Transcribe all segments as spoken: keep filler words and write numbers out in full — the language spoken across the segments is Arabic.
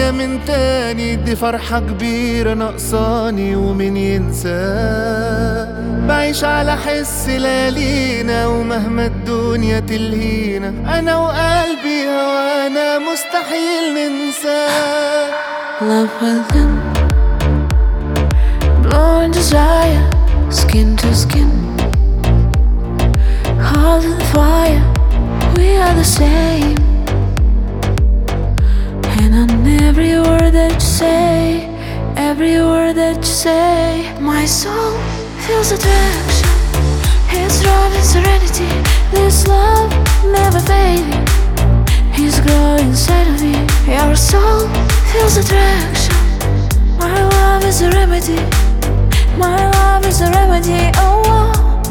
ليا من تاني، دي فرحة كبيرة ناقصاني ومين ينساه. بعيش على حس ليالينا ومهما الدنيا تلهينا، أنا وقلبي هوانا مستحيل ننساه. Love within, blowing desire, skin to skin, heart and fire, we are the same. And on every word that you say, every word that you say, my soul feels attraction. It's love and serenity, this love never fading. He's growing inside of me, your soul feels attraction. My love is a remedy, my love is a remedy, oh, oh.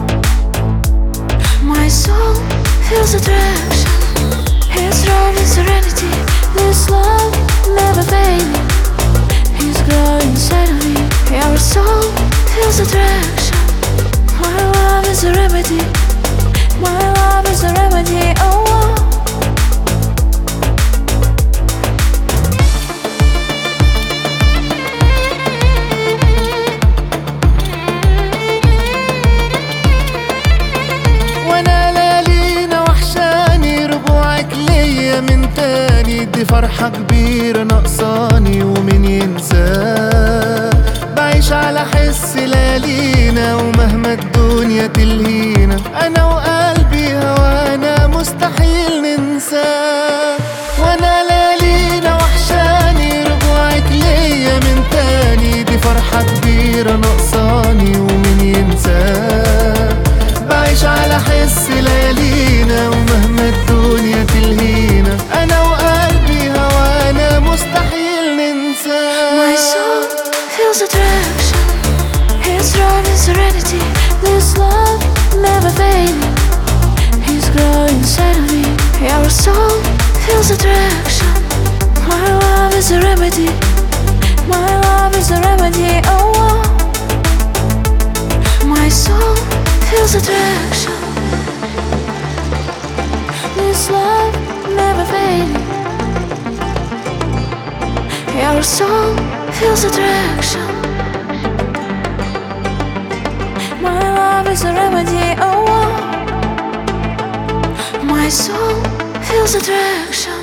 My soul feels attraction. His love is serenity, this love never fading. He's growing inside of me, your soul feels attraction. My love is a remedy, my love is a remedy, oh, oh. من تاني، دي فرحة كبيرة ناقصاني ومين ينساه. بعيش على حس ليالينا ومهما الدنيا تلهينا، أنا وقلبي هوانا مستحيل ننساه. وانا ليالينا وحشاني رجوعك ليا من تاني، دي فرحة كبيرة ناقصاني ومين ينساه. بعيش على حس ليالينا ومهما الدنيا تلهينا، أنا وقلبي هوانا مستحيل ننساه. My soul feels attraction. His love is serenity, this love never fading. He's growing inside of me, your soul feels attraction. My love is a remedy, my love is a remedy, oh, oh. My soul feels attraction. This love never fading. Your soul feels attraction. My love is a remedy, oh, oh. My soul feels attraction.